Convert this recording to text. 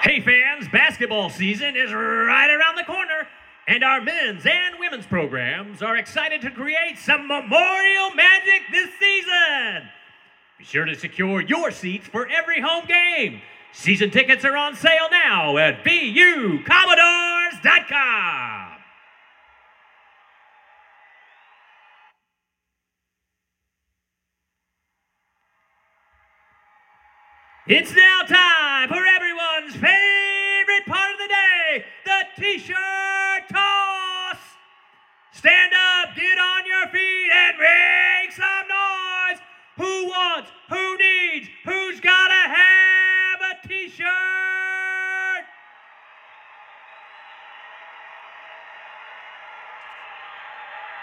Hey fans, basketball season is right around the corner, and our men's and women's programs are excited to create some Memorial Magic this season. Be sure to secure your seats for every home game. Season tickets are on sale now at VUCommodores.com. It's now time for